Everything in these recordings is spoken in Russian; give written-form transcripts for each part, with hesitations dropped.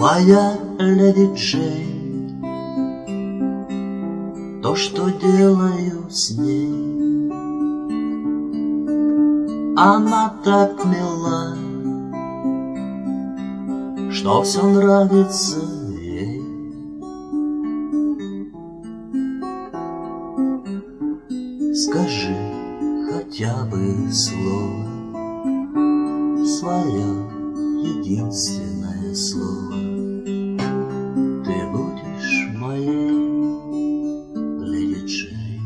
Моя леди Джейн, то, что делаю с ней, она так мила, что все нравится ей. Скажи хотя бы слово, свое единственное слово. Ты будешь моей леди Джейн.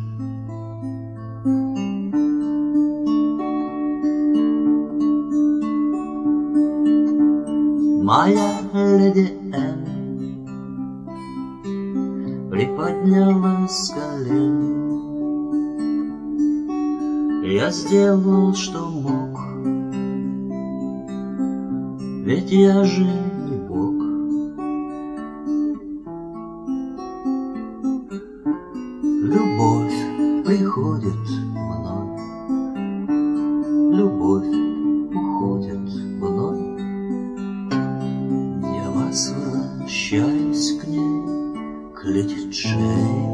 Моя леди Энн приподнялась с колен. Я сделал, что мог, ведь я же не Бог. Любовь приходит мной, любовь уходит вновь. Я возвращаюсь к ней, к леди Джейн.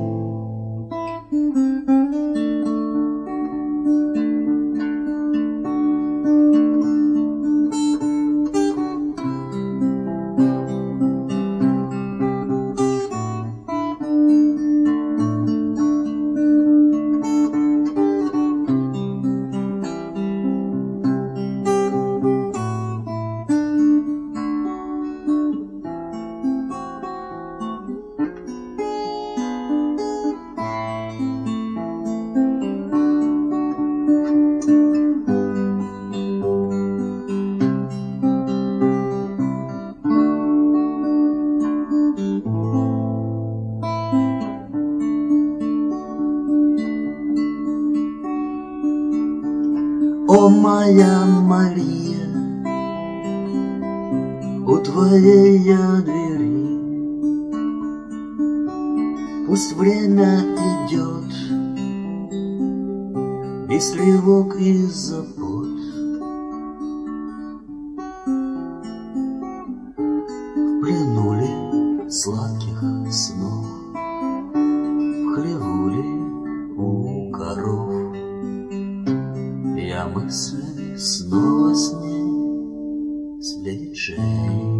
О, моя Мария, у твоей я двери. Пусть время идет без тревог и забот. В плену ли сладких снов, в хлеву ли у коров, я мысли снова с ней, с леди Джейн.